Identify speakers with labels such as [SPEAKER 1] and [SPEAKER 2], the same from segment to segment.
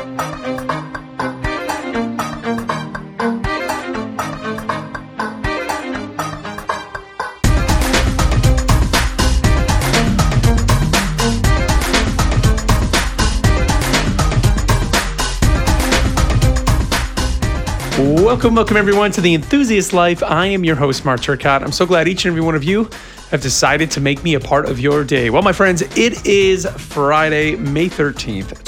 [SPEAKER 1] Welcome everyone to The Enthusiast Life. I am your host, Mark Turcott. I'm so glad each and every one of you have decided to make me a part of your day. Well, my friends, it is Friday, May 13th,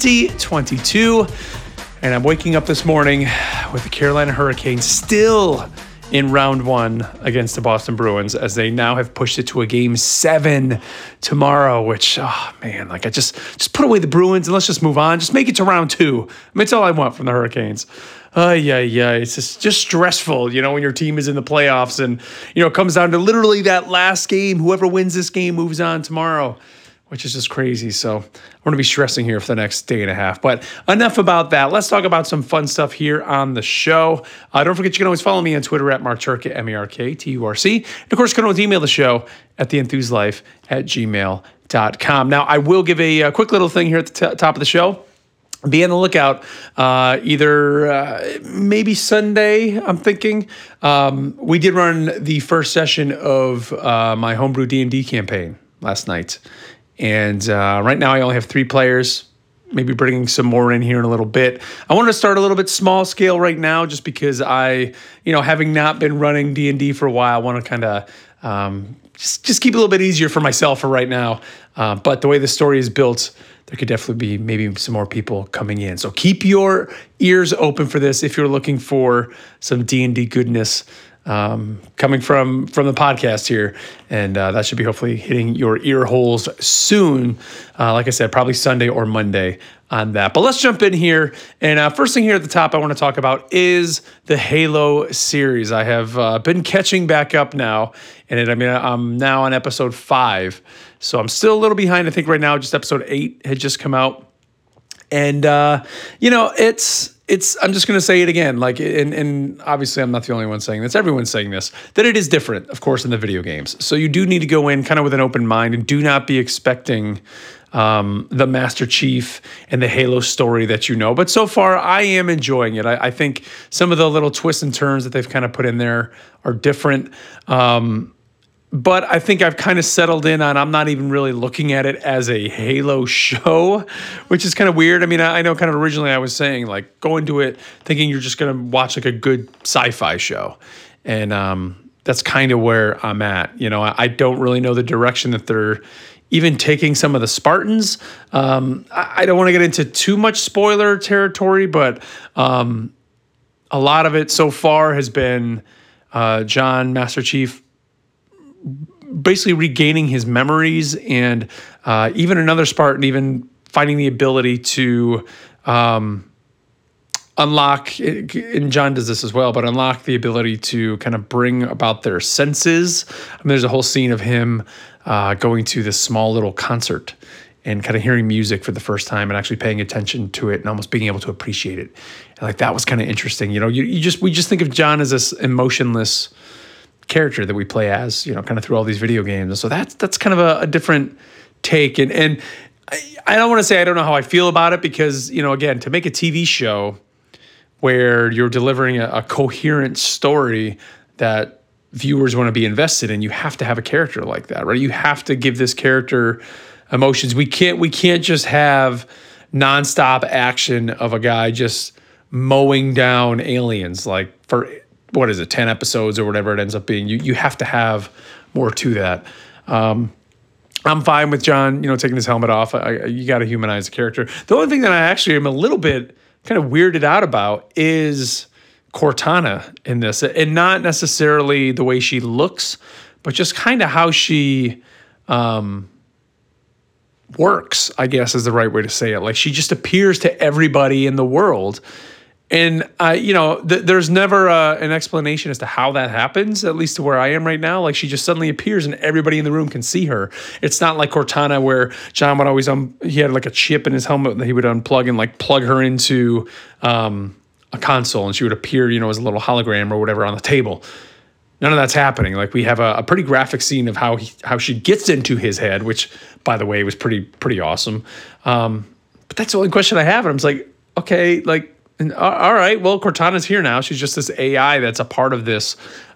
[SPEAKER 1] 2022, and I'm waking up this morning with the Carolina Hurricanes still in round one against the Boston Bruins, as they now have pushed it to a game 7 tomorrow, which, oh man, like I just put away the Bruins and let's just move on. Just make it to round 2. I mean, that's all I want from the Hurricanes. Yeah. It's just stressful, when your team is in the playoffs and, it comes down to literally that last game. Whoever wins this game moves on tomorrow, which is just crazy. So I'm going to be stressing here for the next day and a half. But enough about that. Let's talk about some fun stuff here on the show. Don't forget, you can always follow me on Twitter at MarkTurc, MarkTurc. And of course, you can always email the show at theenthuslife@gmail.com. Now, I will give a quick little thing here at the top of the show. Be on the lookout, either maybe Sunday, I'm thinking. We did run the first session of my homebrew D&D campaign last night. And right now I only have 3 players, maybe bringing some more in here in a little bit. I wanted to start a little bit small scale right now just because I, having not been running D&D for a while, I want to kind of just keep it a little bit easier for myself for right now. But the way the story is built, there could definitely be maybe some more people coming in. So keep your ears open for this if you're looking for some D&D goodness coming from the podcast here. And that should be hopefully hitting your ear holes soon. Like I said, probably Sunday or Monday on that. But let's jump in here. And first thing here at the top I want to talk about is the Halo series. I have been catching back up now. And I'm now on episode 5. So I'm still a little behind. I think right now just episode 8 had just come out. And, it's I'm just going to say it again, and obviously I'm not the only one saying this, everyone's saying this, that it is different, of course, in the video games. So you do need to go in kind of with an open mind and do not be expecting the Master Chief and the Halo story that you know. But so far, I am enjoying it. I think some of the little twists and turns that they've kind of put in there are different. But I think I've kind of settled in on I'm not even really looking at it as a Halo show, which is kind of weird. I mean, I know kind of originally I was saying, go into it thinking you're just going to watch a good sci-fi show. And that's kind of where I'm at. I don't really know the direction that they're even taking some of the Spartans. I don't want to get into too much spoiler territory, but a lot of it so far has been John, Master Chief, basically regaining his memories, and even another Spartan even finding the ability to unlock, and John does this as well, but unlock the ability to kind of bring about their senses. There's a whole scene of him going to this small little concert and kind of hearing music for the first time and actually paying attention to it and almost being able to appreciate it. And that was kind of interesting. We just think of John as this emotionless character that we play as, kind of through all these video games. And so that's kind of a different take. And I don't want to say I don't know how I feel about it because, again, to make a TV show where you're delivering a coherent story that viewers want to be invested in, you have to have a character like that, right? You have to give this character emotions. We can't just have nonstop action of a guy just mowing down aliens for 10 episodes or whatever it ends up being. You have to have more to that. I'm fine with John, taking his helmet off. You got to humanize the character. The only thing that I actually am a little bit kind of weirded out about is Cortana in this, and not necessarily the way she looks, but just kind of how she works, I guess is the right way to say it. She just appears to everybody in the world. And, there's never an explanation as to how that happens, at least to where I am right now. She just suddenly appears and everybody in the room can see her. It's not like Cortana where John would always, he had a chip in his helmet that he would unplug and plug her into a console and she would appear, as a little hologram or whatever on the table. None of that's happening. We have a pretty graphic scene of how she gets into his head, which, by the way, was pretty awesome. But that's the only question I have. And I'm just okay, like, all right, well, Cortana's here now. She's just this AI that's a part of this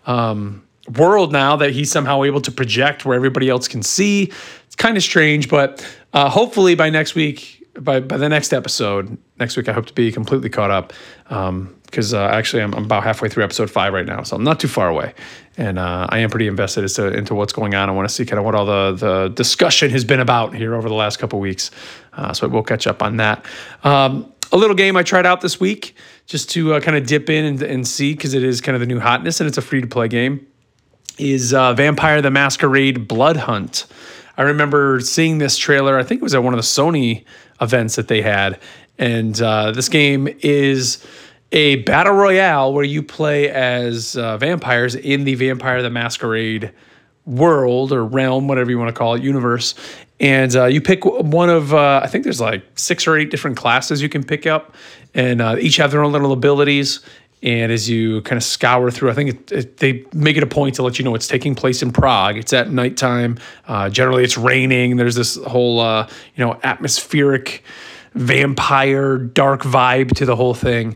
[SPEAKER 1] world now that he's somehow able to project where everybody else can see. It's kind of strange, but hopefully by next week, by the next episode, next week, I hope to be completely caught up. Because actually I'm about halfway through episode 5 right now, so I'm not too far away. And I am pretty invested into what's going on. I want to see kind of what all the discussion has been about here over the last couple of weeks. So we'll catch up on that. A little game I tried out this week just to kind of dip in and see, because it is kind of the new hotness and it's a free-to-play game, is Vampire the Masquerade Blood Hunt. I remember seeing this trailer, I think it was at one of the Sony events that they had. And this game is a battle royale where you play as vampires in the Vampire the Masquerade world or realm, whatever you want to call it, universe. And you pick one of, I think there's like 6 or 8 different classes you can pick up. And each have their own little abilities. And as you kind of scour through, I think they make it a point to let you know it's taking place in Prague. It's at nighttime. Generally, it's raining. There's this whole, atmospheric vampire dark vibe to the whole thing.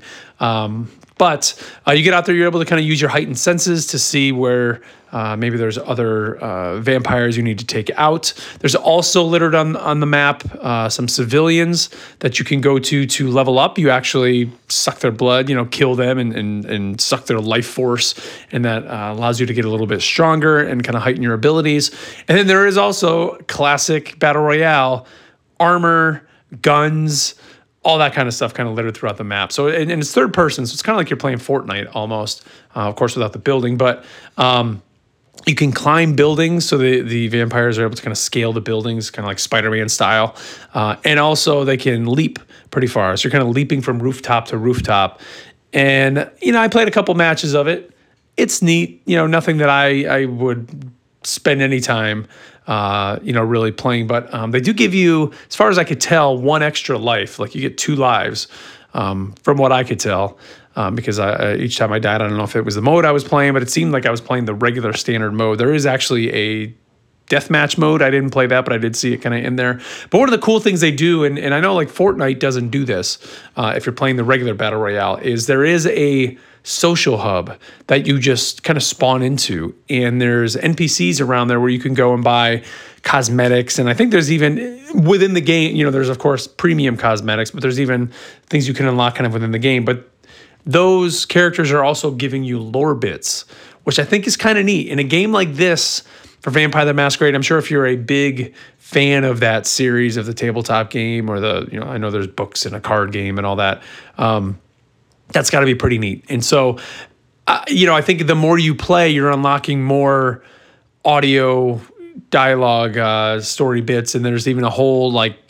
[SPEAKER 1] But you get out there, you're able to kind of use your heightened senses to see where maybe there's other vampires you need to take out. There's also littered on the map some civilians that you can go to level up. You actually suck their blood, kill them and suck their life force. And that allows you to get a little bit stronger and kind of heighten your abilities. And then there is also classic Battle Royale, armor, guns, all that kind of stuff kind of littered throughout the map. So, and it's third person, so it's kind of like you're playing Fortnite almost, of course, without the building. But you can climb buildings, so the vampires are able to kind of scale the buildings, kind of like Spider-Man style. And also they can leap pretty far. So you're kind of leaping from rooftop to rooftop. And, I played a couple matches of it. It's neat, nothing that I would spend any time really playing. But they do give you, as far as I could tell, 1 extra life. Like you get 2 lives from what I could tell. Because each time I died, I don't know if it was the mode I was playing, but it seemed like I was playing the regular standard mode. There is actually a deathmatch mode. I didn't play that, but I did see it kind of in there. But one of the cool things they do, and I know like Fortnite doesn't do this if you're playing the regular Battle Royale, is there is a social hub that you just kind of spawn into. And there's NPCs around there where you can go and buy cosmetics. And I think there's even within the game, there's of course premium cosmetics, but there's even things you can unlock kind of within the game. But those characters are also giving you lore bits, which I think is kind of neat. In a game like this, for Vampire the Masquerade, I'm sure if you're a big fan of that series of the tabletop game or I know there's books and a card game and all that, that's got to be pretty neat. And so, I think the more you play, you're unlocking more audio, dialogue, story bits, and there's even a whole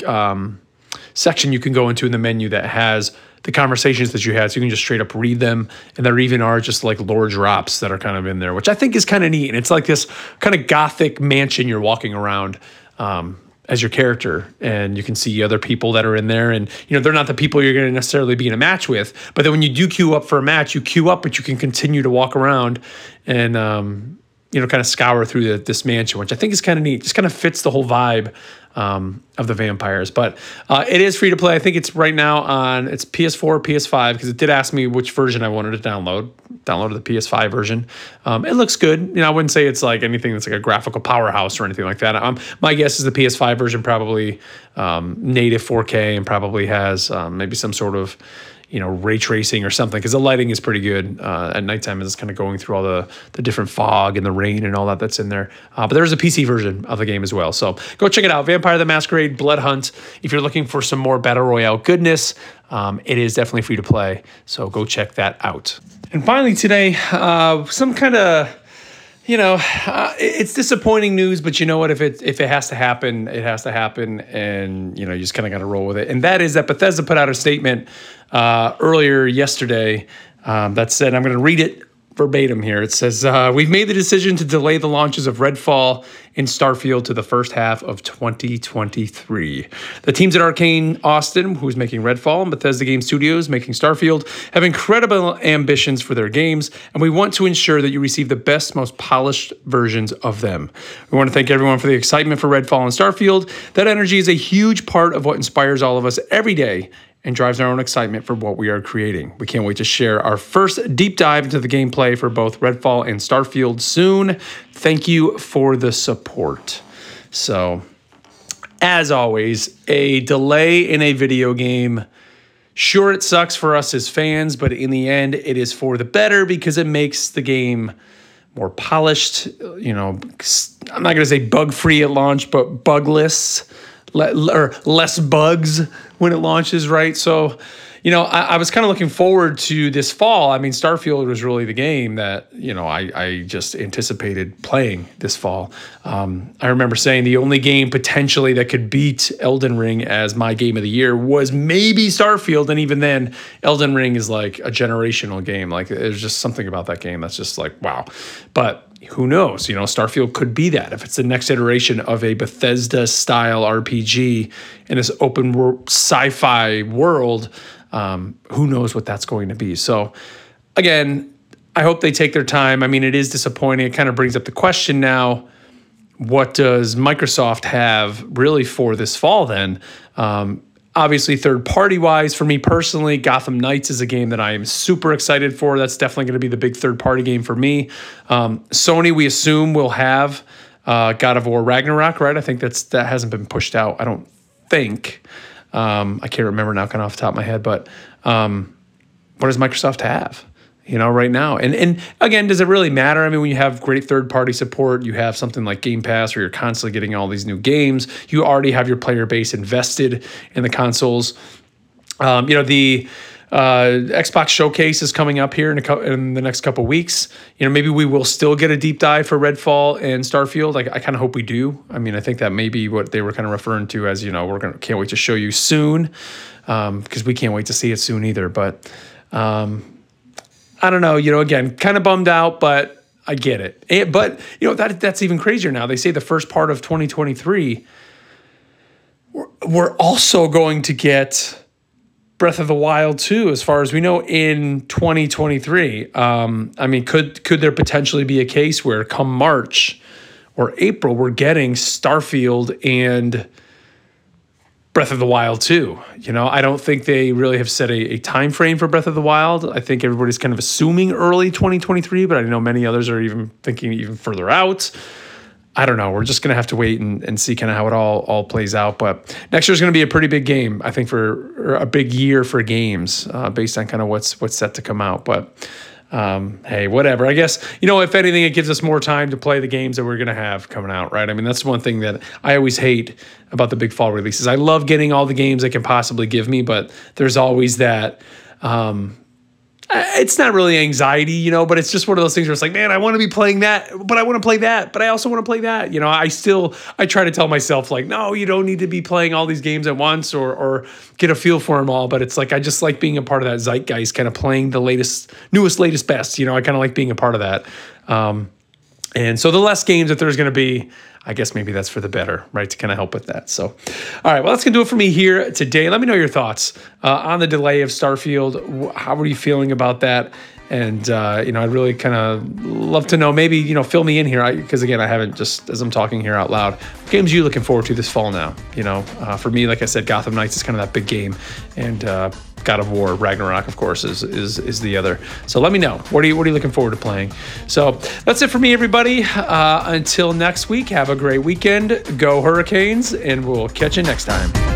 [SPEAKER 1] section you can go into in the menu that has the conversations that you had, so you can just straight up read them. And there even are just like lore drops that are kind of in there, which I think is kind of neat. And it's like this kind of gothic mansion you're walking around as your character, and you can see other people that are in there, and they're not the people you're going to necessarily be in a match with, but then when you do queue up for a match, you queue up, but you can continue to walk around and kind of scour through this mansion, which I think is kind of neat. Just kind of fits the whole vibe of the vampires. But it is free to play. I think it's right now on it's PS4, PS5, because it did ask me which version I wanted to download. Downloaded the PS5 version. It looks good. I wouldn't say it's like anything that's like a graphical powerhouse or anything like that. My guess is the PS5 version probably native 4K and probably has maybe some sort of ray tracing or something, because the lighting is pretty good at nighttime as it's kind of going through all the different fog and the rain and all that's in there. But there's a PC version of the game as well. So go check it out. Vampire the Masquerade Blood Hunt. If you're looking for some more Battle Royale goodness, it is definitely free to play. So go check that out. And finally today, some kind of, it's disappointing news, but you know what? If it has to happen, it has to happen, and you just kind of got to roll with it. And that is that Bethesda put out a statement earlier yesterday that said, I'm going to read it verbatim here. It says, we've made the decision to delay the launches of Redfall and Starfield to the first half of 2023. The teams at Arcane Austin, who's making Redfall, and Bethesda Game Studios, making Starfield, have incredible ambitions for their games, and we want to ensure that you receive the best, most polished versions of them. We want to thank everyone for the excitement for Redfall and Starfield. That energy is a huge part of what inspires all of us every day, and drives our own excitement for what we are creating. We can't wait to share our first deep dive into the gameplay for both Redfall and Starfield soon. Thank you for the support. So, as always, a delay in a video game. Sure, it sucks for us as fans, but in the end, it is for the better because it makes the game more polished. You know, I'm not going to say bug-free at launch, but bugless, or less bugs when it launches, right? So, you know, I was kind of looking forward to this fall. I mean, Starfield was really the game that, you know, I just anticipated playing this fall. I remember saying the only game potentially that could beat Elden Ring as my game of the year was maybe Starfield. And even then, Elden Ring is like a generational game. Like, there's just something about that game that's just like, wow. But who knows? You know, Starfield could be that. If it's the next iteration of a Bethesda-style RPG in this open world sci-fi world, who knows what that's going to be. So again, I hope they take their time. I mean, it is disappointing. It kind of brings up the question now, what does Microsoft have really for this fall then? Obviously, third-party wise, for me personally, Gotham Knights is a game that I am super excited for. That's definitely going to be the big third-party game for me. Sony, we assume, will have God of War Ragnarok, right? I think that hasn't been pushed out, I don't think. I can't remember now kind of off the top of my head, but what does Microsoft have, you know, right now? And again, does it really matter? I mean, when you have great third-party support, you have something like Game Pass where you're constantly getting all these new games. You already have your player base invested in the consoles. You know, the Xbox Showcase is coming up here in the next couple of weeks. You know, maybe we will still get a deep dive for Redfall and Starfield. I kind of hope we do. I mean, I think that may be what they were kind of referring to as, you know, can't wait to show you soon, because we can't wait to see it soon either. But I don't know, you know, again, kind of bummed out, but I get it. But, you know, that's even crazier now. They say the first part of 2023, we're also going to get Breath of the Wild 2, as far as we know, in 2023. I mean, could there potentially be a case where come March or April, we're getting Starfield and Breath of the Wild 2? You know, I don't think they really have set a time frame for Breath of the Wild. I think everybody's kind of assuming early 2023, but I know many others are even thinking even further out. I don't know. We're just going to have to wait and see kind of how it all plays out. But next year is going to be a pretty big game, I think, for a big year for games, based on kind of what's set to come out. But hey, whatever. I guess, you know, if anything, it gives us more time to play the games that we're going to have coming out, right? I mean, that's one thing that I always hate about the big fall releases. I love getting all the games they can possibly give me, but there's always that, it's not really anxiety, you know, but it's just one of those things where it's like, man, I want to be playing that, but I want to play that, but I also want to play that. You know, I try to tell myself like, no, you don't need to be playing all these games at once or get a feel for them all. But it's like, I just like being a part of that zeitgeist, kind of playing the newest, best, you know, I kind of like being a part of that. And so the less games that there's going to be, I guess maybe that's for the better, right, to kind of help with that. So, all right, well, that's going to do it for me here today. Let me know your thoughts on the delay of Starfield. How are you feeling about that? And, you know, I'd really kind of love to know, maybe, you know, fill me in here. Because, again, I haven't, just as I'm talking here out loud, what games are you looking forward to this fall now? You know, for me, like I said, Gotham Knights is kind of that big game. And God of War Ragnarok, of course, is the other. So let me know. What are you looking forward to playing? So that's it for me, everybody. Until next week, have a great weekend. Go Hurricanes, and we'll catch you next time.